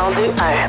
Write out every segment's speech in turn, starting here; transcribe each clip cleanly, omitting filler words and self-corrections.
Entendu,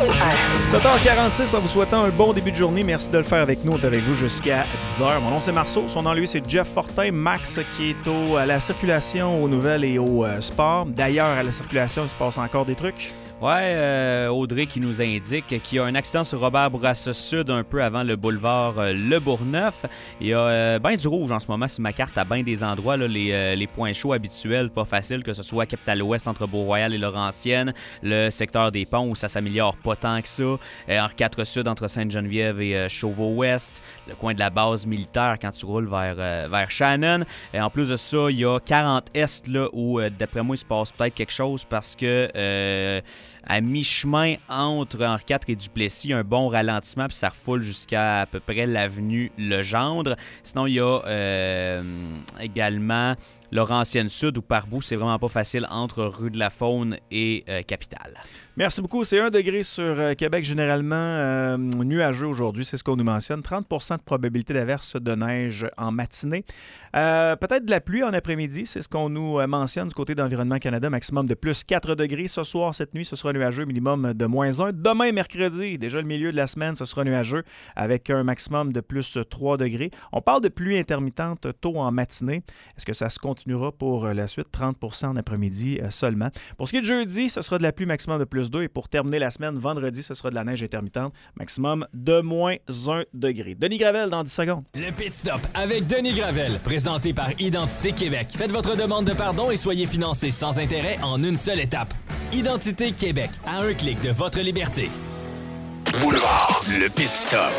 7h46 en vous souhaitant un bon début de journée. Merci de le faire avec nous. On est avec vous jusqu'à 10h. Mon nom, c'est Marceau. Son nom, lui, c'est Jeff Fortin. Max, qui est à la circulation, aux nouvelles et au sport. D'ailleurs, à la circulation, il se passe encore des trucs. Ouais, Audrey qui nous indique qu'il y a un accident sur Robert Bourassa Sud un peu avant le boulevard Le Bourgneuf. Il y a bien du rouge en ce moment sur ma carte à bien des endroits, là, les points chauds habituels, pas faciles, que ce soit Capitale-Ouest entre Beau-Royal et Laurentienne, le secteur des ponts où ça s'améliore pas tant que ça, Henri IV Sud entre Sainte-Geneviève et Chauveau-Ouest, le coin de la base militaire quand tu roules vers Shannon. Et en plus de ça, il y a 40 Est là, où d'après moi il se passe peut-être quelque chose parce que à mi-chemin entre Henri IV et Duplessis, un bon ralentissement, puis ça refoule jusqu'à peu près l'avenue Legendre. Sinon, il y a également Laurentienne Sud, où par bout, c'est vraiment pas facile entre rue de la Faune et Capitale. Merci beaucoup. C'est 1 degré sur Québec, généralement nuageux aujourd'hui, c'est ce qu'on nous mentionne. 30% de probabilité d'averse de neige en matinée. Peut-être de la pluie en après-midi, c'est ce qu'on nous mentionne du côté d'Environnement Canada. Maximum de plus 4 degrés. Ce soir, cette nuit, ce sera nuageux, minimum de moins 1. Demain, mercredi, déjà le milieu de la semaine, ce sera nuageux avec un maximum de plus 3 degrés. On parle de pluie intermittente tôt en matinée. Est-ce que ça se continuera pour la suite? 30% en après-midi seulement. Pour ce qui est de jeudi, ce sera de la pluie maximum de plus 2. Et pour terminer la semaine, vendredi, ce sera de la neige intermittente, maximum de moins 1 degré. Denis Gravel dans 10 secondes. Le Pit Stop avec Denis Gravel, présenté par Identité Québec. Faites votre demande de pardon et soyez financé sans intérêt en une seule étape. Identité Québec, à un clic de votre liberté. Boulevard, le Pit Stop.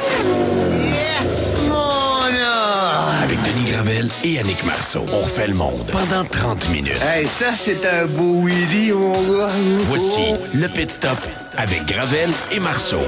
Yes, mon homme! Avec Denis Gravel et Yannick Marceau. On refait le monde pendant 30 minutes. Hey, ça, c'est un beau Willy, mon gars. Voici le Pit Stop avec Gravel et Marceau.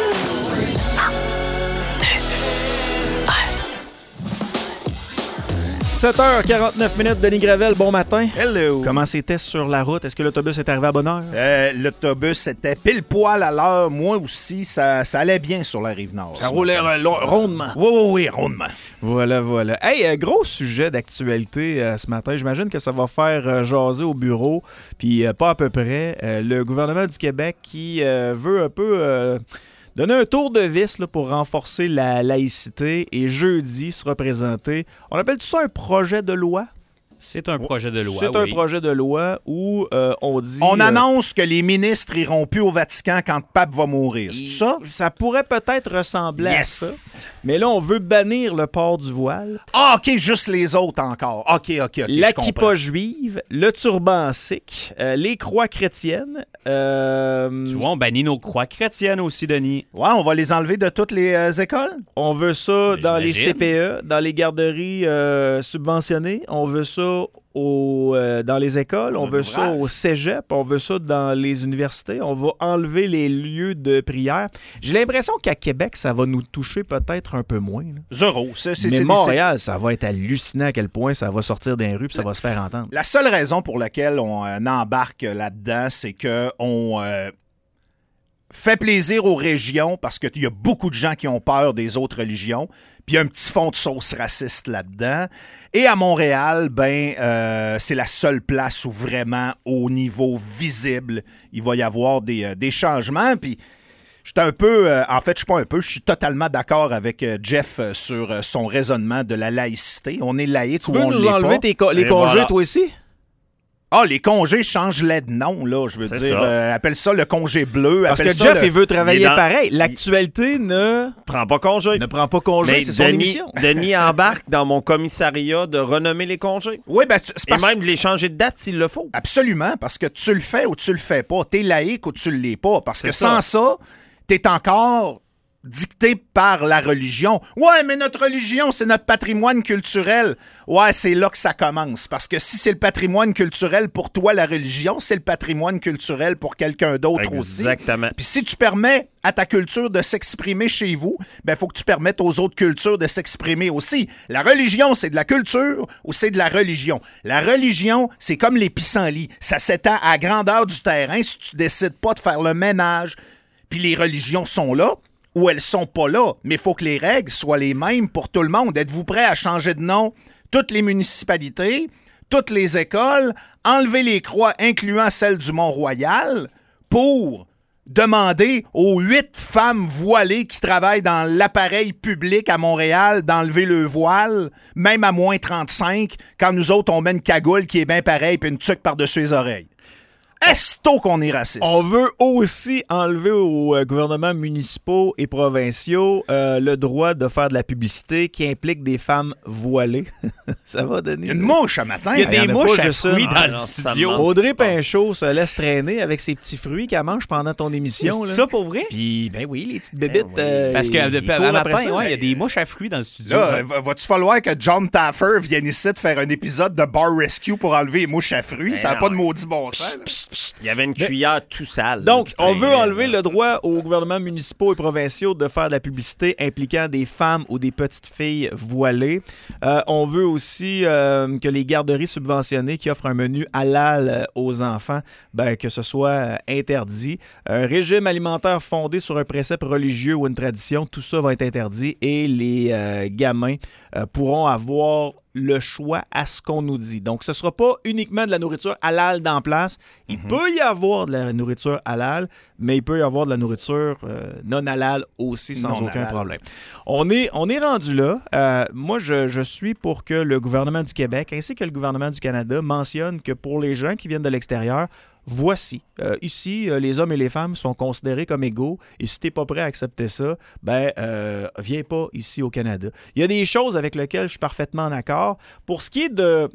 7h49, Denis Gravel, bon matin. Hello. Comment c'était sur la route? Est-ce que l'autobus est arrivé à bonne heure? L'autobus était pile poil à l'heure. Moi aussi, ça allait bien sur la Rive-Nord. Ça roulait rondement. Oui, rondement. Voilà. Hey, gros sujet d'actualité ce matin. J'imagine que ça va faire jaser au bureau, puis pas à peu près. Le gouvernement du Québec qui veut un peu... donner un tour de vis là, pour renforcer la laïcité et jeudi sera présenté, on appelle ça un projet de loi? C'est un projet de loi, C'est un projet de loi où on dit... On annonce que les ministres iront plus au Vatican quand le pape va mourir. C'est ça? Ça pourrait peut-être ressembler à ça. Mais là, on veut bannir le port du voile. Ah, OK, juste les autres encore. OK. La kippa juive, le turban sikh, les croix chrétiennes. Tu vois, on bannit nos croix chrétiennes aussi, Denis. Ouais, on va les enlever de toutes les écoles. On veut ça dans les J'imagine. CPE, dans les garderies subventionnées. On veut ça dans les écoles. On veut ça au cégep. On veut ça dans les universités. On va enlever les lieux de prière. J'ai l'impression qu'à Québec, ça va nous toucher peut-être un peu moins. Là. Zéro. Mais Montréal, ça va être hallucinant à quel point ça va sortir des rues et ça va se faire entendre. La seule raison pour laquelle on embarque là-dedans, c'est qu'on fait plaisir aux régions parce qu'il y a beaucoup de gens qui ont peur des autres religions. Puis il y a un petit fond de sauce raciste là-dedans. Et à Montréal, c'est la seule place où vraiment, au niveau visible, il va y avoir des changements. Puis j'étais un peu... en fait, je suis totalement d'accord avec Jeff sur son raisonnement de la laïcité. On est laïque Tu ou veux on nous l'est enlever pas. les congés, voilà. toi aussi? Ah, les congés, change-les de nom, là, je veux dire. Appelle ça le congé bleu. Parce que appelle ça Jeff, il veut travailler pareil. L'actualité ne Prends pas congé. prend pas congé, Mais c'est son émission. Denis embarque dans mon commissariat de renommer les congés. Oui, c'est Et parce... même de les changer de date s'il le faut. Absolument, parce que tu le fais ou tu le fais pas. T'es laïque ou tu l'es pas. Parce que C'est ça. sans ça, t'es encore dicté par la religion. Ouais, mais notre religion, c'est notre patrimoine culturel. Ouais, c'est là que ça commence. Parce que si c'est le patrimoine culturel pour toi, la religion, c'est le patrimoine culturel pour quelqu'un d'autre aussi. Exactement. Puis si tu permets à ta culture de s'exprimer chez vous, il faut que tu permettes aux autres cultures de s'exprimer aussi. La religion, c'est de la culture ou c'est de la religion? La religion, c'est comme les pissenlits. Ça s'étend à grandeur du terrain si tu décides pas de faire le ménage. Puis les religions sont là ou elles sont pas là. Mais il faut que les règles soient les mêmes pour tout le monde. Êtes-vous prêts à changer de nom? Toutes les municipalités, toutes les écoles, enlever les croix, incluant celle du Mont-Royal, pour demander aux 8 femmes voilées qui travaillent dans l'appareil public à Montréal d'enlever le voile, même à moins 35, quand nous autres, on met une cagoule qui est bien pareille puis une tuque par-dessus les oreilles. Est-ce qu'on est raciste? On veut aussi enlever aux gouvernements municipaux et provinciaux le droit de faire de la publicité qui implique des femmes voilées. Ça va donner... Il y a une mouche à matin. Il y a des mouches à ça. fruits dans le non, ça studio. manque. Audrey Pinchot se laisse traîner avec ses petits fruits qu'elle mange pendant ton émission. C'est là. ça pour vrai? Puis, ben oui, les petites bébites. Parce ils que courent à après matin, ça. il y a des mouches à fruits dans le studio. Là, va-tu falloir que John Taffer vienne ici de faire un épisode de Bar Rescue pour enlever les mouches à fruits? Ça n'a pas de maudit bon sens. là. Il y avait une cuillère tout sale. Donc, là, on qui veut traînait, enlever là. le droit aux gouvernements municipaux et provinciaux de faire de la publicité impliquant des femmes ou des petites filles voilées. On veut aussi que les garderies subventionnées qui offrent un menu halal aux enfants, que ce soit interdit. Un régime alimentaire fondé sur un précepte religieux ou une tradition, tout ça va être interdit et les gamins pourront avoir le choix à ce qu'on nous dit. Donc, ce ne sera pas uniquement de la nourriture halal dans place. Il peut y avoir de la nourriture halal, mais il peut y avoir de la nourriture non halal aussi, sans Non aucun halal. problème. On est rendu là. Moi, je suis pour que le gouvernement du Québec ainsi que le gouvernement du Canada mentionnent que pour les gens qui viennent de l'extérieur, voici, ici, les hommes et les femmes sont considérés comme égaux et si tu n'es pas prêt à accepter ça, viens pas ici au Canada. Il y a des choses avec lesquelles je suis parfaitement en accord. Pour ce qui est de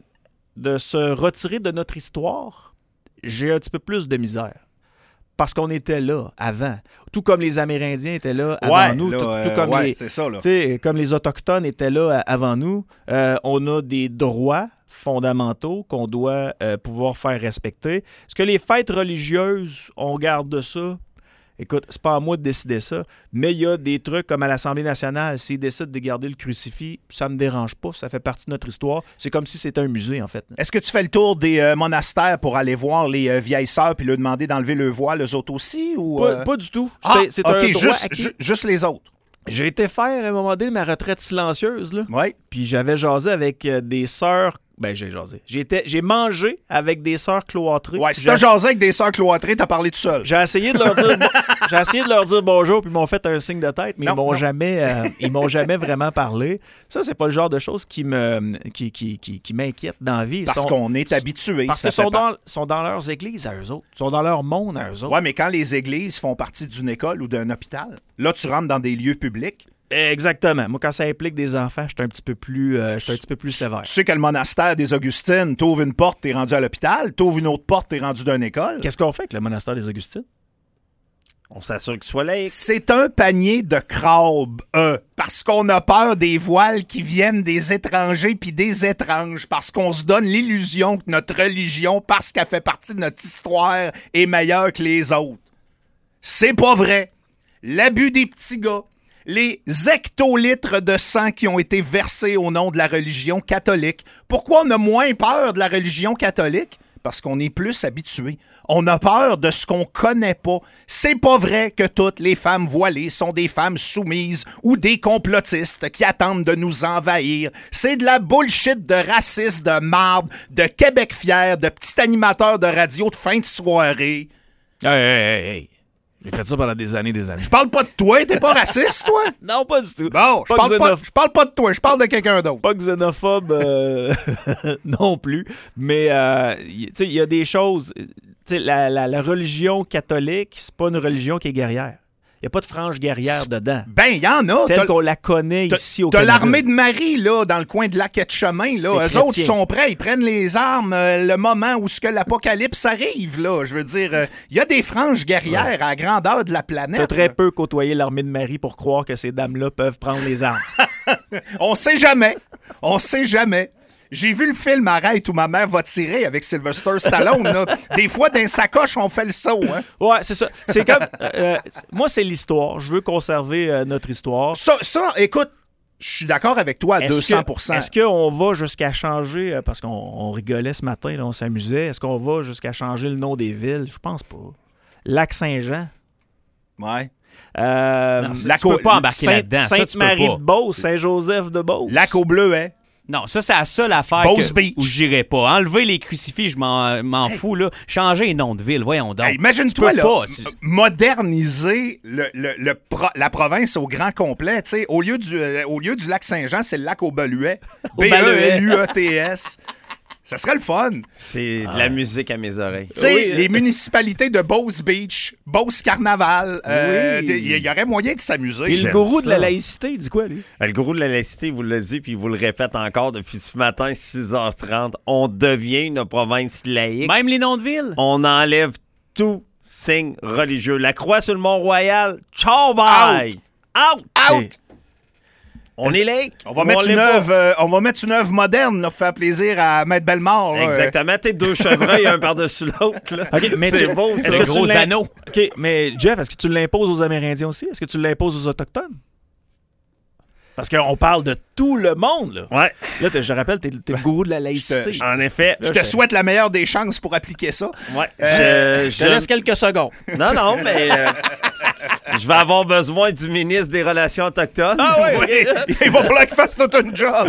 se retirer de notre histoire, j'ai un petit peu plus de misère. Parce qu'on était là avant. Tout comme les Amérindiens étaient là avant nous. Tout comme c'est ça, là. comme les Autochtones étaient là avant nous. On a des droits fondamentaux qu'on doit pouvoir faire respecter. Est-ce que les fêtes religieuses, on garde ça? Écoute, c'est pas à moi de décider ça, mais il y a des trucs comme à l'Assemblée nationale, s'ils décident de garder le crucifix, ça me dérange pas, ça fait partie de notre histoire. C'est comme si c'était un musée, en fait. Est-ce que tu fais le tour des monastères pour aller voir les vieilles sœurs puis leur demander d'enlever le voile, eux autres aussi? Ou, Pas du tout. C'est OK, un droit acquis. juste les autres. J'ai été faire, à un moment donné, ma retraite silencieuse, là. Oui. Puis j'avais jasé avec des sœurs. J'ai jasé. J'ai mangé avec des sœurs cloîtrées. Ouais, si t'as jasé avec des sœurs cloîtrées, t'as parlé tout seul. J'ai essayé de leur dire bonjour, puis ils m'ont fait un signe de tête, mais ils m'ont jamais vraiment parlé. Ça, c'est pas le genre de choses qui m'inquiète dans la vie. Parce qu'on est habitué. Parce qu'ils sont dans leurs églises à eux autres. Ils sont dans leur monde à eux autres. Ouais, mais quand les églises font partie d'une école ou d'un hôpital, là, tu rentres dans des lieux publics. Exactement. Moi, quand ça implique des enfants, je suis un petit peu plus sévère. Tu sais que le monastère des Augustines, t'ouvres une porte, t'es rendu à l'hôpital. T'ouvres une autre porte, t'es rendu d'une école. Qu'est-ce qu'on fait avec le monastère des Augustines? On s'assure qu'il soit laïque. C'est un panier de crabes, parce qu'on a peur des voiles qui viennent des étrangers puis des étranges, parce qu'on se donne l'illusion que notre religion, parce qu'elle fait partie de notre histoire, est meilleure que les autres. C'est pas vrai. L'abus des petits gars, les hectolitres de sang qui ont été versés au nom de la religion catholique. Pourquoi on a moins peur de la religion catholique? Parce qu'on est plus habitué. On a peur de ce qu'on connaît pas. C'est pas vrai que toutes les femmes voilées sont des femmes soumises ou des complotistes qui attendent de nous envahir. C'est de la bullshit de racistes, de marde, de Québec fier, de petits animateurs de radio de fin de soirée. Hey. J'ai fait ça pendant des années. Je parle pas de toi, t'es pas raciste, toi? Non, pas du tout. Bon, je parle pas de toi, je parle de quelqu'un d'autre. Pas xénophobe non plus. Mais il y a des choses. La religion catholique, c'est pas une religion qui est guerrière. Il n'y a pas de frange guerrière dedans. Ben, il y en a. Telle qu'on la connaît ici au T'as Canada. l'armée de Marie, là, dans le coin de Lac-et-Chemin, là. Eux autres sont prêts, ils prennent les armes le moment où ce que l'apocalypse arrive, là. Je veux dire, il y a des franges guerrières à la grandeur de la planète. T'as très peu côtoyé l'armée de Marie pour croire que ces dames-là peuvent prendre les armes. On sait jamais. On sait jamais. J'ai vu le film Arrête où ma mère va tirer avec Sylvester Stallone. Là. Des fois, dans sacoche, on fait le saut. Hein? Ouais, c'est ça. C'est comme... moi, c'est l'histoire. Je veux conserver notre histoire. Ça, écoute, je suis d'accord avec toi à 200%. Est-ce qu'on va jusqu'à changer... parce qu'on rigolait ce matin, là, on s'amusait. Est-ce qu'on va jusqu'à changer le nom des villes? Je pense pas. Lac-Saint-Jean. Ouais. Tu peux pas embarquer là-dedans. Sainte-Marie-de-Beauce, Saint-Joseph-de-Beauce. Lac au bleu, hein? Non, ça, c'est la seule affaire Beauce Beach. où j'irais pas. Enlever les crucifix, je m'en fous. Là. Changer les noms de ville, voyons donc. Hey, imagine-toi, Tu peux là, pas, moderniser la province au grand complet. T'sais, au lieu du lac Saint-Jean, c'est le lac au Beluet. B-E-L-U-E-T-S. Ça serait le fun. C'est de la musique à mes oreilles. Tu sais, les municipalités de Beauce Beach, Beauce Carnaval, il y aurait moyen de s'amuser. Et le gourou de la laïcité, il dit quoi, lui? Le gourou de la laïcité, il vous le dit, puis il vous le répète encore depuis ce matin, 6h30. On devient une province laïque. Même les noms de ville? On enlève tout signe religieux. La croix sur le Mont-Royal, ciao, bye! Out! On est laïque. On va mettre une œuvre moderne là, pour faire plaisir à Maître Bellemare. Là. Exactement. T'es deux chevreuils, un par-dessus l'autre. Là. OK, mais c'est beau, ça. Est-ce que gros anneau. OK, mais Jeff, est-ce que tu l'imposes aux Amérindiens aussi? Est-ce que tu l'imposes aux Autochtones? Parce qu'on parle de tout le monde, là. Ouais. Là, je rappelle, t'es le gourou de la laïcité. En effet. Je te souhaite la meilleure des chances pour appliquer ça. Ouais. Je te laisse quelques secondes. Non, mais je vais avoir besoin du ministre des Relations autochtones. Ah oui, il va falloir qu'il fasse tout un job.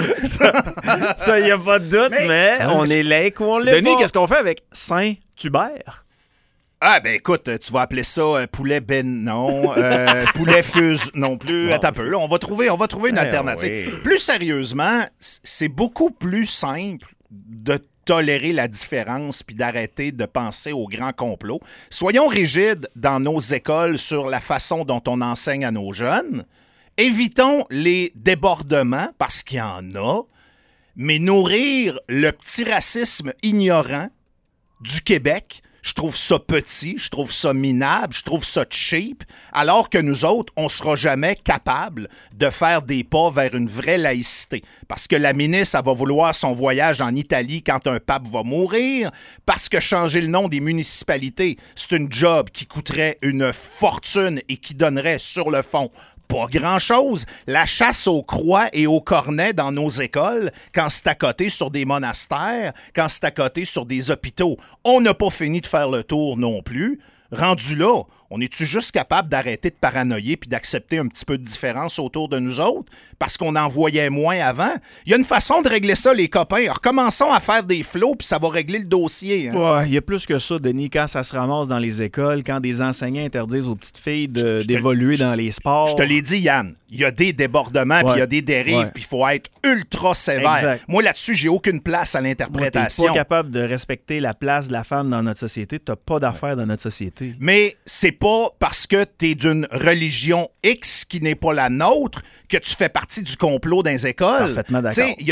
Ça, il n'y a pas de doute, mais on est laïque ou on l'est Denis, pas. qu'est-ce qu'on fait avec Saint-Hubert? Ah, ben écoute, tu vas appeler ça poulet non, poulet fuse non plus. Attends un peu, là, on va trouver une alternative. oui. Plus sérieusement, c'est beaucoup plus simple de tolérer la différence puis d'arrêter de penser au grand complot. Soyons rigides dans nos écoles sur la façon dont on enseigne à nos jeunes. Évitons les débordements, parce qu'il y en a, mais nourrir le petit racisme ignorant du Québec, je trouve ça petit, je trouve ça minable, je trouve ça cheap, alors que nous autres, on ne sera jamais capable de faire des pas vers une vraie laïcité. Parce que la ministre, elle va vouloir son voyage en Italie quand un pape va mourir, parce que changer le nom des municipalités, c'est une job qui coûterait une fortune et qui donnerait, sur le fond, pas grand-chose. La chasse aux croix et aux cornets dans nos écoles, quand c'est à côté sur des monastères, quand c'est à côté sur des hôpitaux, on n'a pas fini de faire le tour non plus. Rendu là, on est-tu juste capable d'arrêter de paranoïer puis d'accepter un petit peu de différence autour de nous autres parce qu'on en voyait moins avant? Il y a une façon de régler ça, les copains. Recommençons à faire des flots puis ça va régler le dossier. Hein? Ouais, il y a plus que ça, Denis, quand ça se ramasse dans les écoles, quand des enseignants interdisent aux petites filles d'évoluer dans les sports. Je te l'ai dit, Yann, il y a des débordements puis il y a des dérives puis il faut être ultra sévère. Exact. Moi, là-dessus, j'ai aucune place à l'interprétation. T'es pas capable de respecter la place de la femme dans notre société. T'as pas d'affaires dans notre société. Mais c'est pas parce que t'es d'une religion X qui n'est pas la nôtre que tu fais partie du complot dans les écoles. Parfaitement d'accord. Il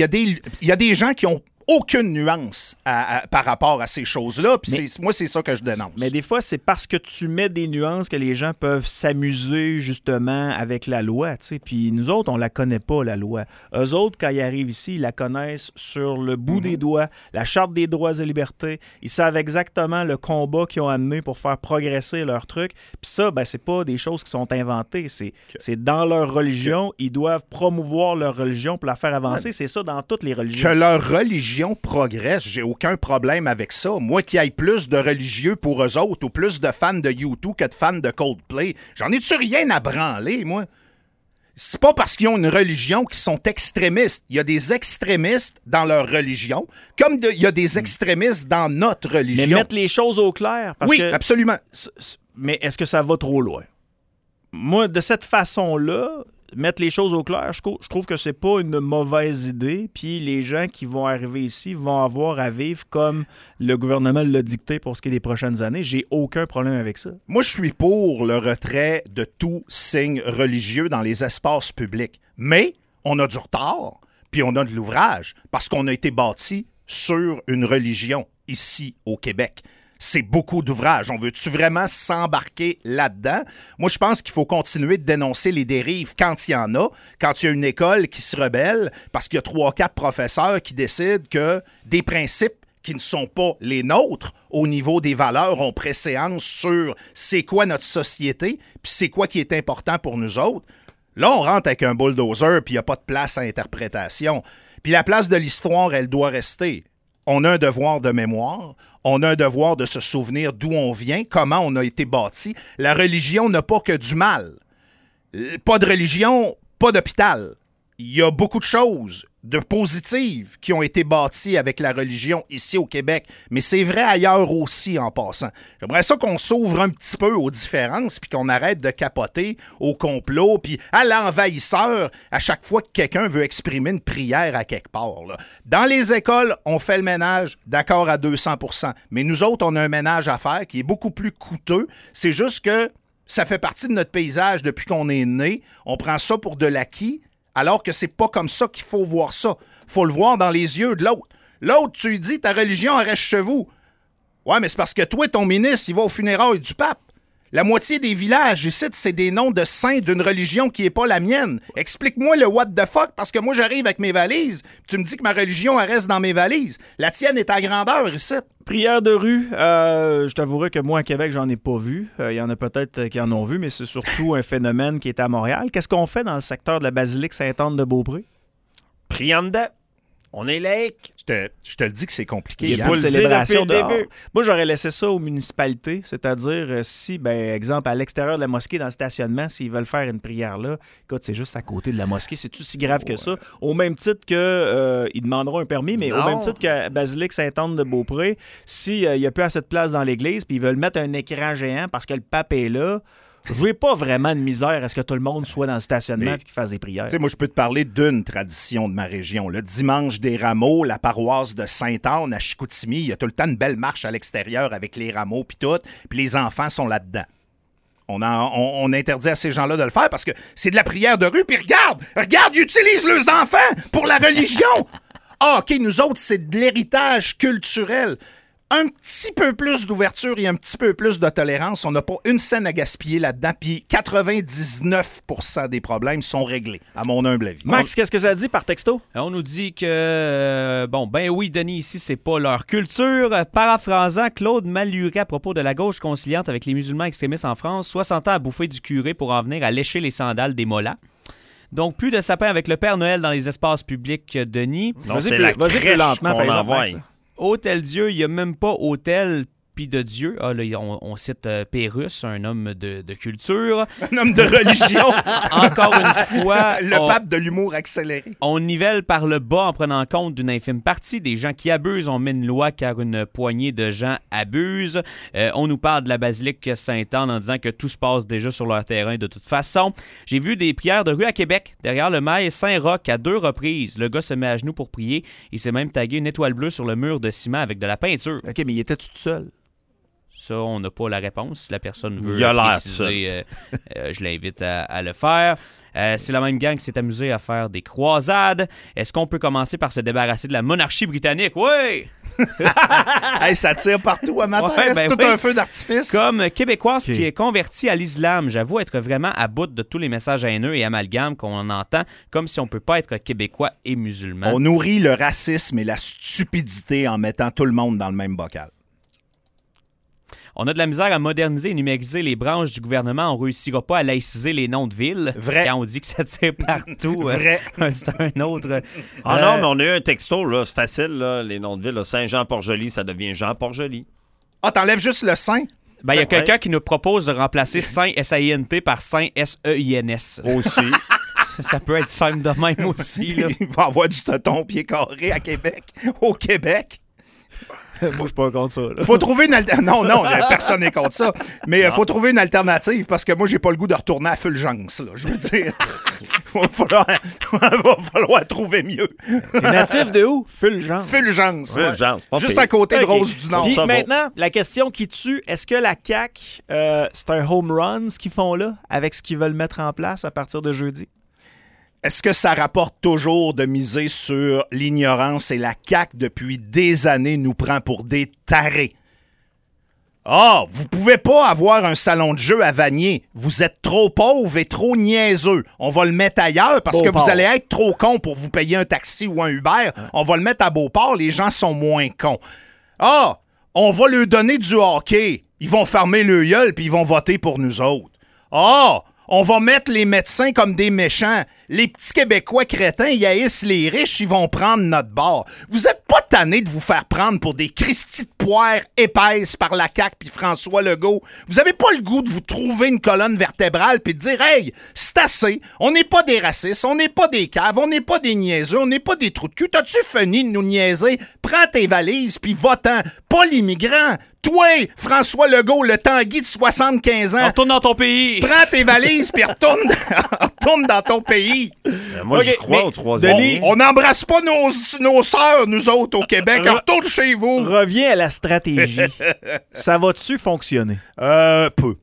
y a des gens qui ont aucune nuance par rapport à ces choses-là. Puis moi, c'est ça que je dénonce. Mais des fois, c'est parce que tu mets des nuances que les gens peuvent s'amuser justement avec la loi. T'sais. Puis nous autres, on la connaît pas, la loi. Eux autres, quand ils arrivent ici, ils la connaissent sur le bout des doigts, la Charte des droits et libertés. Ils savent exactement le combat qu'ils ont amené pour faire progresser leur truc. Puis ça, ben, c'est pas des choses qui sont inventées. C'est dans leur religion. Ils doivent promouvoir leur religion pour la faire avancer. C'est ça dans toutes les religions. Que leur religion progresse, j'ai aucun problème avec ça. Moi qui aille plus de religieux pour eux autres ou plus de fans de U2 que de fans de Coldplay, j'en ai-tu rien à branler, moi? C'est pas parce qu'ils ont une religion qu'ils sont extrémistes. Il y a des extrémistes dans leur religion, comme il y a des extrémistes dans notre religion. Mais mettre les choses au clair. Parce oui, que, absolument. Mais est-ce que ça va trop loin? Moi, de cette façon-là, mettre les choses au clair, je trouve que c'est pas une mauvaise idée. Puis les gens qui vont arriver ici vont avoir à vivre comme le gouvernement l'a dicté pour ce qui est des prochaines années. J'ai aucun problème avec ça. Moi, je suis pour le retrait de tout signe religieux dans les espaces publics. Mais on a du retard, puis on a de l'ouvrage, parce qu'on a été bâti sur une religion ici au Québec. C'est beaucoup d'ouvrages. On veut-tu vraiment s'embarquer là-dedans? Moi, je pense qu'il faut continuer de dénoncer les dérives quand il y en a, quand il y a une école qui se rebelle, parce qu'il y a 3-4 professeurs qui décident que des principes qui ne sont pas les nôtres au niveau des valeurs ont préséance sur c'est quoi notre société, puis c'est quoi qui est important pour nous autres. Là, on rentre avec un bulldozer, puis il n'y a pas de place à interprétation. Puis la place de l'histoire, elle doit rester. On a un devoir de mémoire, on a un devoir de se souvenir d'où on vient, comment on a été bâti. La religion n'a pas que du mal. Pas de religion, pas d'hôpital. Il y a beaucoup de choses de positives qui ont été bâties avec la religion ici au Québec, mais c'est vrai ailleurs aussi en passant. J'aimerais ça qu'on s'ouvre un petit peu aux différences puis qu'on arrête de capoter au complot puis à l'envahisseur à chaque fois que quelqu'un veut exprimer une prière à quelque part. Là. Dans les écoles, on fait le ménage, d'accord à 200%, mais nous autres, on a un ménage à faire qui est beaucoup plus coûteux. C'est juste que ça fait partie de notre paysage depuis qu'on est né. On prend ça pour de l'acquis, alors que c'est pas comme ça qu'il faut voir ça. Faut le voir dans les yeux de l'autre. L'autre, tu lui dis, ta religion, elle reste chez vous. Ouais, mais c'est parce que toi, ton ministre, il va aux funérailles du pape. La moitié des villages ici, c'est des noms de saints d'une religion qui n'est pas la mienne. Explique-moi le what the fuck, parce que moi, j'arrive avec mes valises, tu me dis que ma religion, elle reste dans mes valises. La tienne est à grandeur ici. Prière de rue, je t'avouerai que moi, à Québec, j'en ai pas vu. Il y en a peut-être qui en ont vu, mais c'est surtout un phénomène qui est à Montréal. Qu'est-ce qu'on fait dans le secteur de la basilique Sainte-Anne-de-Beaupré? Prianda. On est laïque. Je te le dis que c'est compliqué. Il y a une célébration dehors. Moi, j'aurais laissé ça aux municipalités, c'est-à-dire si, exemple, à l'extérieur de la mosquée, dans le stationnement, s'ils veulent faire une prière là, écoute, c'est juste à côté de la mosquée. C'est-tu si grave que ça? Au même titre que ils demanderont un permis, mais au même titre qu'à Basilique Sainte-Anne-de-Beaupré, s'il n'y a plus assez de place dans l'église, puis ils veulent mettre un écran géant parce que le pape est là, je n'ai pas vraiment de misère à ce que tout le monde soit dans le stationnement et qu'il fasse des prières. Moi, je peux te parler d'une tradition de ma région. Le dimanche des rameaux, la paroisse de Sainte-Anne à Chicoutimi, il y a tout le temps une belle marche à l'extérieur avec les rameaux puis tout, puis les enfants sont là-dedans. On interdit à ces gens-là de le faire parce que c'est de la prière de rue, puis regarde, ils utilisent leurs enfants pour la religion. Ah, OK, nous autres, c'est de l'héritage culturel. Un petit peu plus d'ouverture et un petit peu plus de tolérance. On n'a pas une scène à gaspiller là-dedans. Puis 99% des problèmes sont réglés, à mon humble avis. Max, qu'est-ce que ça dit par texto? On nous dit que, oui, Denis, ici, c'est pas leur culture. Paraphrasant Claude Maluret à propos de la gauche conciliante avec les musulmans extrémistes en France, 60 ans à bouffer du curé pour en venir à lécher les sandales des mollahs. Donc, plus de sapin avec le Père Noël dans les espaces publics, Denis. Non, c'est la crèche lentement, qu'on envoie. Hôtel Dieu, il n'y a même pas hôtel puis de Dieu. Ah, là, on cite Pérus, un homme de culture. Un homme de religion. Encore une fois. Le pape de l'humour accéléré. On nivelle par le bas en prenant compte d'une infime partie. Des gens qui abusent, on met une loi car une poignée de gens abusent. On nous parle de la basilique Sainte-Anne en disant que tout se passe déjà sur leur terrain de toute façon. J'ai vu des prières de rue à Québec, derrière le mail Saint-Roch à 2 reprises. Le gars se met à genoux pour prier. Il s'est même tagué une étoile bleue sur le mur de ciment avec de la peinture. OK, mais il était tout seul. Ça, on n'a pas la réponse. Si la personne veut il a l'air préciser, je l'invite à le faire. C'est la même gang qui s'est amusée à faire des croisades. Est-ce qu'on peut commencer par se débarrasser de la monarchie britannique? Oui! Hey, ça tire partout à matin. C'est tout un feu d'artifice. Comme québécoise qui est convertie à l'islam, j'avoue être vraiment à bout de tous les messages haineux et amalgames qu'on entend, comme si on peut pas être québécois et musulman. On nourrit le racisme et la stupidité en mettant tout le monde dans le même bocal. On a de la misère à moderniser et numériser les branches du gouvernement. On ne réussira pas à laïciser les noms de villes. Vrai. Quand on dit que ça tire partout. Vrai. C'est un autre... Ah non, mais on a eu un texto, là, c'est facile, là, les noms de villes. Là. Saint-Jean-Port-Joli, ça devient Jean-Port-Joli. Ah, t'enlèves juste le Saint? Il y a quelqu'un qui nous propose de remplacer Saint S-A-I-N-T par Saint S-E-I-N-S. Aussi. Ça peut être simple de même aussi. Là. Il va avoir du tonton pied carré à Québec, au Québec. Moi, je suis pas contre ça. Là. Faut trouver une alternative. Non, personne n'est contre ça. Mais il faut trouver une alternative parce que moi, j'ai pas le goût de retourner à Fulgence. Là, je veux dire, va falloir trouver mieux. T'es natif de où? Fulgence. Fulgence. Ouais. Juste à côté de Rose du Nord. Puis maintenant, la question qui tue, est-ce que la CAQ, c'est un home run, ce qu'ils font là, avec ce qu'ils veulent mettre en place à partir de jeudi? Est-ce que ça rapporte toujours de miser sur l'ignorance et la CAQ depuis des années nous prend pour des tarés? Ah, vous pouvez pas avoir un salon de jeu à Vanier. Vous êtes trop pauvre et trop niaiseux. On va le mettre ailleurs parce que vous allez être trop con pour vous payer un taxi ou un Uber. On va le mettre à Beauport, les gens sont moins cons. Ah, on va leur donner du hockey. Ils vont fermer le gueule puis ils vont voter pour nous autres. Ah, On va mettre les médecins comme des méchants. Les petits Québécois crétins, ils haïssent les riches, ils vont prendre notre bord. Vous êtes pas tannés de vous faire prendre pour des cristis de poires épaisses par la CAQ puis François Legault. Vous avez pas le goût de vous trouver une colonne vertébrale puis de dire « Hey, c'est assez. On n'est pas des racistes, on n'est pas des caves, on n'est pas des niaiseux, on n'est pas des trous de cul. T'as-tu fini de nous niaiser? Prends tes valises puis va-t'en. Pas l'immigrant. Toi, François Legault, le Tanguy de 75 ans. Retourne dans ton pays. Prends tes valises puis retourne dans ton pays. Moi, Ok, je crois mais au troisième. Denis- On n'embrasse pas nos sœurs, nous autres, au Québec. Retourne chez vous. Reviens à la stratégie. Ça va-tu fonctionner? Peu.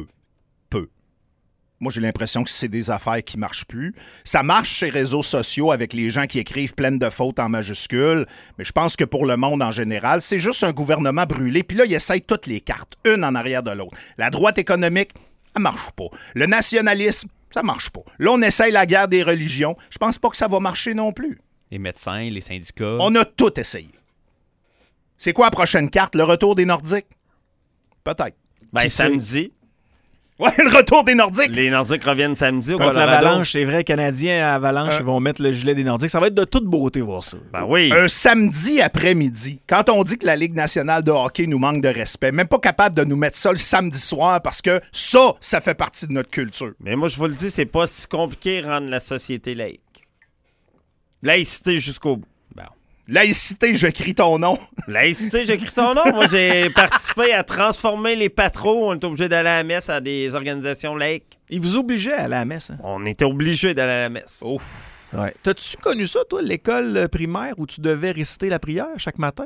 Moi, j'ai l'impression que c'est des affaires qui marchent plus. Ça marche sur les réseaux sociaux avec les gens qui écrivent pleines de fautes en majuscules, mais je pense que pour le monde en général, c'est juste un gouvernement brûlé. Puis là, il essaye toutes les cartes, une en arrière de l'autre. La droite économique, ça marche pas. Le nationalisme, ça marche pas. Là, on essaye la guerre des religions. Je pense pas que ça va marcher non plus. Les médecins, les syndicats. On a tout essayé. C'est quoi la prochaine carte? Le retour des Nordiques? Peut-être. Ben, Qui sait? samedi. Ouais, le retour des Nordiques! Les Nordiques reviennent samedi au Contre Colorado. l'Avalanche, c'est vrai, Canadiens à Avalanche, ils vont mettre le gilet des Nordiques. Ça va être de toute beauté voir ça. Ben oui. Un samedi après-midi, quand on dit que la Ligue nationale de hockey nous manque de respect, même pas capable de nous mettre ça le samedi soir parce que ça fait partie de notre culture. Mais moi, je vous le dis, c'est pas si compliqué de rendre la société laïque. Laïcité jusqu'au bout. Laïcité, j'écris ton nom. Laïcité, j'écris ton nom. Moi, j'ai participé à transformer les patros. On était obligé d'aller à la messe à des organisations laïques. Ils vous obligeaient à aller à la messe. Hein? On était obligé d'aller à la messe. Oh. Ouais. T'as-tu connu ça, toi, l'école primaire où tu devais réciter la prière chaque matin?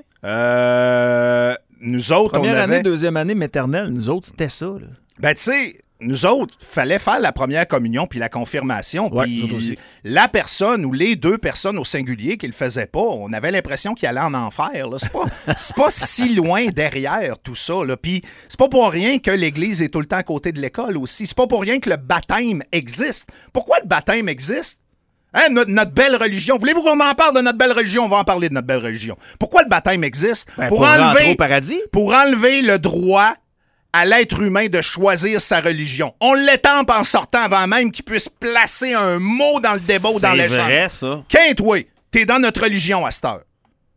Nous autres, Première on avait... année, deuxième année maternelle, nous autres, c'était ça. Là. Ben, tu sais, nous autres, fallait faire la première communion puis la confirmation. Ouais, Puis nous autres aussi. la personne ou les deux personnes au singulier qui le faisaient pas, on avait l'impression qu'ils allaient en enfer. Là. C'est pas si loin derrière tout ça. Là. Puis c'est pas pour rien que l'Église est tout le temps à côté de l'école aussi. C'est pas pour rien que le baptême existe. Pourquoi le baptême existe? Hein, notre belle religion. Voulez-vous qu'on en parle de notre belle religion? On va en parler de notre belle religion. Pourquoi le baptême existe? Ben, pour rentrer au paradis? Pour enlever le droit à l'être humain de choisir sa religion. On l'étampe en sortant avant même qu'il puisse placer un mot dans le débat ou dans C'est l'échange. vrai, ça. Quinte, oui, t'es dans notre religion à cette heure.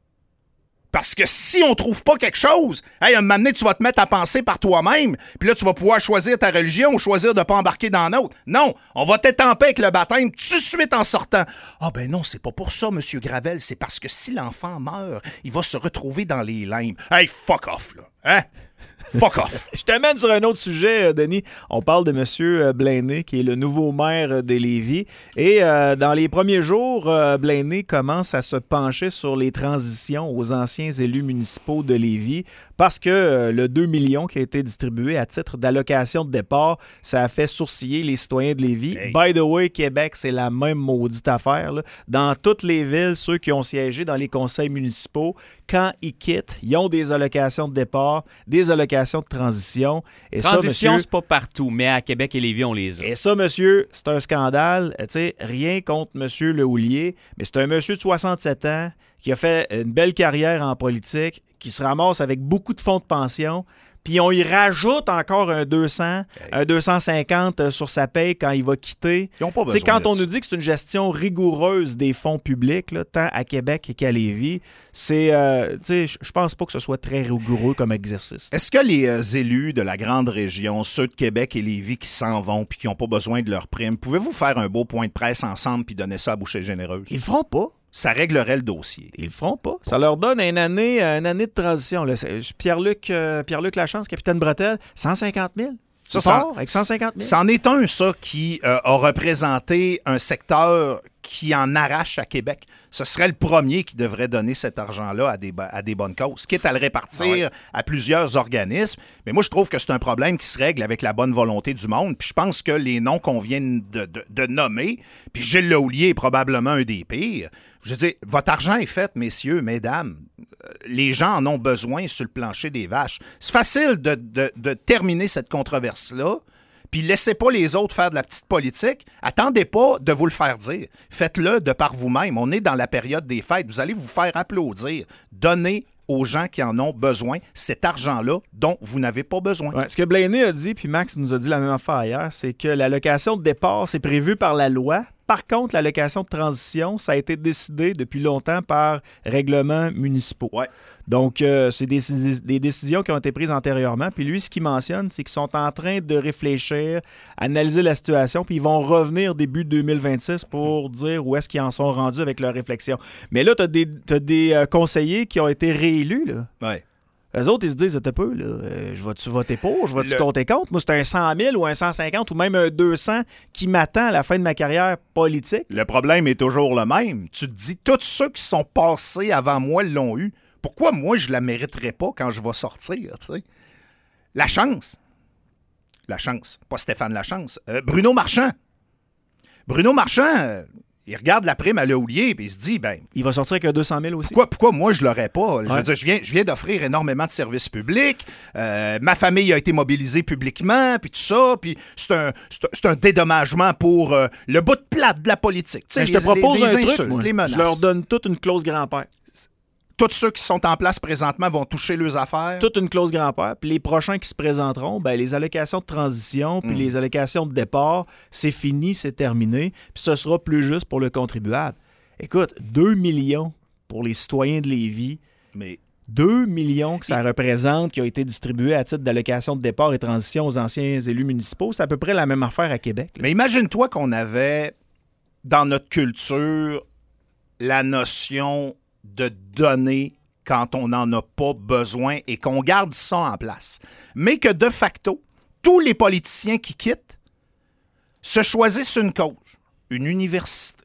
Parce que si on trouve pas quelque chose, hey, à un moment donné, tu vas te mettre à penser par toi-même, puis là, tu vas pouvoir choisir ta religion ou choisir de pas embarquer dans l'autre. Non, on va t'étamper avec le baptême tout de suite en sortant. Ah ben non, c'est pas pour ça, Monsieur Gravel, c'est parce que si l'enfant meurt, il va se retrouver dans les limbes. Hey, fuck off, là. Hein? Fuck off. Je t'amène sur un autre sujet, Denis. On parle de M. Blaney, qui est le nouveau maire de Lévis. Et dans les premiers jours, Blaney commence à se pencher sur les transitions aux anciens élus municipaux de Lévis parce que le 2 millions qui a été distribué à titre d'allocation de départ, ça a fait sourciller les citoyens de Lévis. Hey. By the way, Québec, c'est la même maudite affaire. Là. Dans toutes les villes, ceux qui ont siégé dans les conseils municipaux, quand ils quittent, ils ont des allocations de départ, des allocations de transition. Et Transition, ça, monsieur, c'est pas partout, mais à Québec et Lévis, on les a. et ça, monsieur, c'est un scandale. Tu sais, rien contre monsieur Le Houlier, mais c'est un monsieur de 67 ans qui a fait une belle carrière en politique, qui se ramasse avec beaucoup de fonds de pension, puis on y rajoute encore un 200, un 250 sur sa paye quand il va quitter. Ils ont pas Tu sais, besoin quand on de nous ça. dit que c'est une gestion rigoureuse des fonds publics, là, tant à Québec qu'à Lévis, c'est, tu sais, je pense pas que ce soit très rigoureux comme exercice. Est-ce que les élus de la grande région, ceux de Québec et Lévis qui s'en vont puis qui n'ont pas besoin de leur prime, pouvez-vous faire un beau point de presse ensemble puis donner ça à bouchée généreuse? Ils le feront pas. Ça réglerait le dossier. Ils le feront pas. Ça leur donne une année de transition. Là. Pierre-Luc Lachance, capitaine Bretel, 150 000. Ça, Ça part avec 150 000. C'en est un, ça, qui a représenté un secteur qui en arrache à Québec. Ce serait le premier qui devrait donner cet argent-là à des bonnes causes, quitte à le répartir à plusieurs organismes. Mais moi, je trouve que c'est un problème qui se règle avec la bonne volonté du monde. Puis je pense que les noms qu'on vient de nommer, puis Gilles Lehoulier est probablement un des pires. Je veux dire, votre argent est fait, messieurs, mesdames. Les gens en ont besoin sur le plancher des vaches. C'est facile de terminer cette controverse-là, puis laissez pas les autres faire de la petite politique. Attendez pas de vous le faire dire. Faites-le de par vous-même. On est dans la période des fêtes. Vous allez vous faire applaudir. Donnez aux gens qui en ont besoin, cet argent-là dont vous n'avez pas besoin. Ouais, ce que Blaney a dit, puis Max nous a dit la même affaire hier, c'est que l'allocation de départ, c'est prévu par la loi. Par contre, l'allocation de transition, ça a été décidé depuis longtemps par règlements municipaux. Ouais. Donc, c'est des décisions qui ont été prises antérieurement. Puis lui, ce qu'il mentionne, c'est qu'ils sont en train de réfléchir, analyser la situation, puis ils vont revenir début 2026 pour dire où est-ce qu'ils en sont rendus avec leur réflexion. Mais là, tu as des conseillers qui ont été réélus, là. Ouais. Eux autres, ils se disent, t'as peu, là, je vais-tu voter pour, je vais-tu compter contre? Moi, c'est un 100 000 ou un 150 ou même un 200 qui m'attend à la fin de ma carrière politique. Le problème est toujours le même. Tu te dis, tous ceux qui sont passés avant moi l'ont eu. Pourquoi moi, je la mériterais pas quand je vais sortir, tu sais? La chance. Pas Stéphane Lachance. Bruno Marchand. Bruno Marchand, il regarde la prime à Lehoulier et il se dit, ben... Il va sortir avec un 200 000 aussi. Pourquoi moi, je l'aurais pas? Je Ouais. veux dire, je viens d'offrir énormément de services publics. Ma famille a été mobilisée publiquement, puis tout ça. Puis c'est un dédommagement pour le bout de plate de la politique. Tu sais, Mais je te propose les un truc, insultes, moi. les menaces. Je leur donne toute une clause grand-père. Tous ceux qui sont en place présentement vont toucher leurs affaires. Toute une clause grand-père. Puis les prochains qui se présenteront, ben, les allocations de transition puis les allocations de départ, c'est fini, c'est terminé. Puis ce sera plus juste pour le contribuable. Écoute, 2 millions pour les citoyens de Lévis. Mais 2 millions que ça représente qui ont été distribués à titre d'allocation de départ et transition aux anciens élus municipaux. C'est à peu près la même affaire à Québec, là. Mais imagine-toi qu'on avait dans notre culture la notion de donner quand on n'en a pas besoin et qu'on garde ça en place. Mais que de facto, tous les politiciens qui quittent se choisissent une cause, une université,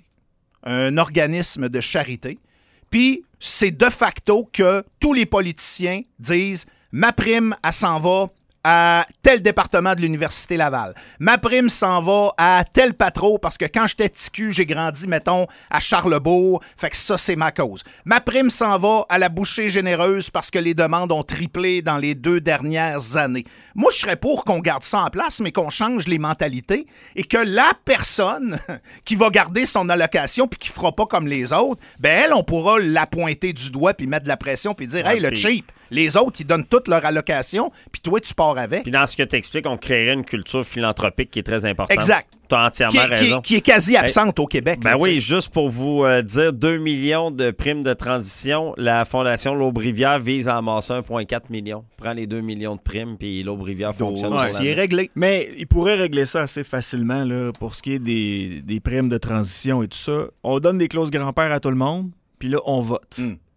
un organisme de charité, puis c'est de facto que tous les politiciens disent « ma prime, elle s'en va à tel département de l'Université Laval. Ma prime s'en va à tel patron parce que quand j'étais ticu, j'ai grandi, mettons, à Charlebourg. Fait que ça, c'est ma cause. Ma prime s'en va à la bouchée généreuse parce que les demandes ont triplé dans les 2 dernières années. Moi, je serais pour qu'on garde ça en place, mais qu'on change les mentalités et que la personne qui va garder son allocation puis qui fera pas comme les autres, ben elle, on pourra la pointer du doigt puis mettre de la pression puis dire « Hey, le cheap! » Les autres, ils donnent toute leur allocation, puis toi, tu pars avec. Puis dans ce que tu expliques, on créerait une culture philanthropique qui est très importante. Exact. Tu as entièrement raison. Qui est quasi absente au Québec. Ben là, oui, tu sais. juste pour vous dire, 2 millions de primes de transition, la Fondation L'Aubrivière vise à amasser 1,4 million. Prends les 2 millions de primes, puis L'Aubrivière fonctionne. pour C'est l'année. réglé. Mais ils pourraient régler ça assez facilement là, pour ce qui est des primes de transition et tout ça. On donne des clauses grand-père à tout le monde, puis là, on vote.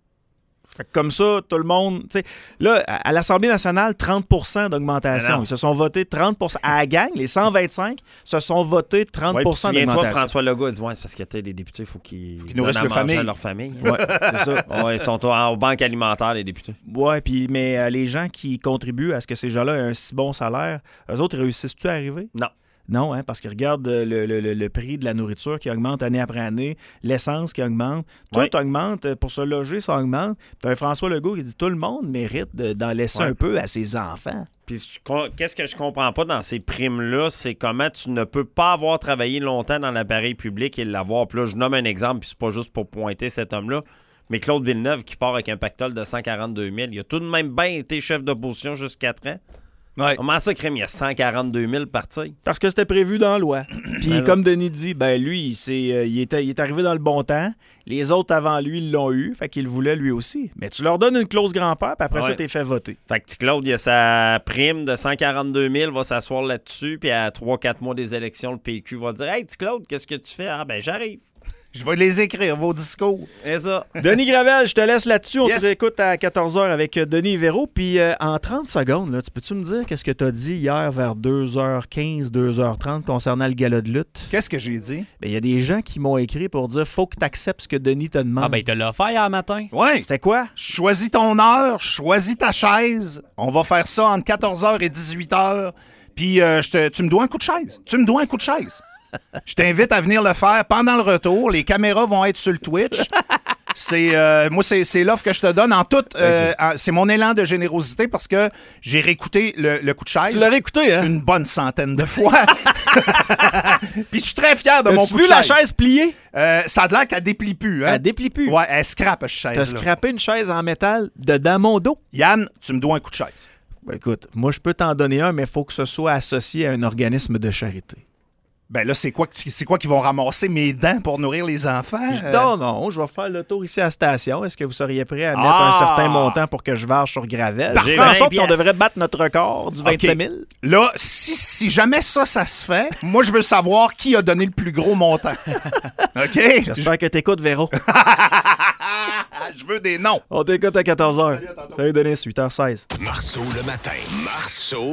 Fait que comme ça, tout le monde... tu sais, là, à l'Assemblée nationale, 30 d'augmentation. Ils se sont votés 30 à la gang, les 125 se sont votés 30 Ouais, puis souviens-toi, d'augmentation. François Legault a dit, ouais, c'est parce que les députés, il faut qu'ils nourrissent donnent à leur manger famille. à leur famille. Ouais, c'est ça. Ouais, ils sont aux banques alimentaires, les députés. Ouais, puis mais les gens qui contribuent à ce que ces gens-là aient un si bon salaire, eux autres, réussissent-tu à arriver? Non. Non, hein, parce qu'ils regardent le prix de la nourriture qui augmente année après année, l'essence qui augmente. Tout Ouais. augmente. Pour se loger, ça augmente. Tu as un François Legault qui dit tout le monde mérite d'en laisser Ouais. un peu à ses enfants. Puis qu'est-ce que je comprends pas dans ces primes-là, c'est comment tu ne peux pas avoir travaillé longtemps dans l'appareil public et l'avoir. Puis là, je nomme un exemple, puis c'est pas juste pour pointer cet homme-là, mais Claude Villeneuve qui part avec un pactole de 142 000. Il a tout de même bien été chef d'opposition jusqu'à 4 ans. Ouais. Comment ça, crème? Il y a 142 000 partis. Parce que c'était prévu dans la loi. Puis comme Denis dit, ben lui, il est arrivé dans le bon temps. Les autres avant lui, ils l'ont eu. Fait qu'il le voulait lui aussi. Mais tu leur donnes une clause grand-père, puis après ça, Ouais. t'es fait voter. Fait que petit Claude, il a sa prime de 142 000, va s'asseoir là-dessus, puis à 3-4 mois des élections, le PQ va dire « Hey, petit Claude, qu'est-ce que tu fais? » Ah ben j'arrive. Je vais les écrire, vos discours. C'est ça. Denis Gravel, je te laisse là-dessus. On Yes. te réécoute à 14h avec Denis Véro. Puis en 30 secondes, là, peux-tu me dire qu'est-ce que tu as dit hier vers 2h15, 2h30 concernant le gala de lutte? Qu'est-ce que j'ai dit? Il y a des gens qui m'ont écrit pour dire faut que tu acceptes ce que Denis te demande. Ah, ben, il te l'a fait hier matin. Ouais. C'était quoi? Choisis ton heure, choisis ta chaise. On va faire ça entre 14h et 18h. Puis tu me dois un coup de chaise. Tu me dois un coup de chaise. Je t'invite à venir le faire pendant le retour. Les caméras vont être sur le Twitch. Moi, c'est l'offre que je te donne en toute. C'est mon élan de générosité parce que j'ai réécouté le coup de chaise. Tu l'as réécouté, hein? Une bonne centaine de fois. Puis je suis très fier de mon coup de chaise. As-tu vu la chaise pliée? Ça a l'air qu'elle déplie plus. Hein? Elle déplie plus. Ouais, elle scrape, cette chaise. T'as scrappé une chaise en métal dans mon dos. Yann, tu me dois un coup de chaise. Ben, écoute, moi, je peux t'en donner un, mais il faut que ce soit associé à un organisme de charité. Ben là, c'est quoi qu'ils vont ramasser mes dents pour nourrir les enfants? Non, je vais faire le tour ici à la station. Est-ce que vous seriez prêt à mettre un certain montant pour que je varge sur Gravel? J'ai Je fais en sorte 20 qu'on devrait battre notre record du 25 000. Là, si jamais ça se fait, moi, je veux savoir qui a donné le plus gros montant. OK? J'espère que t'écoutes, Véro. Je veux des noms. On t'écoute à 14h. Salut, Denis, 8h16. Marceau le matin. Marceau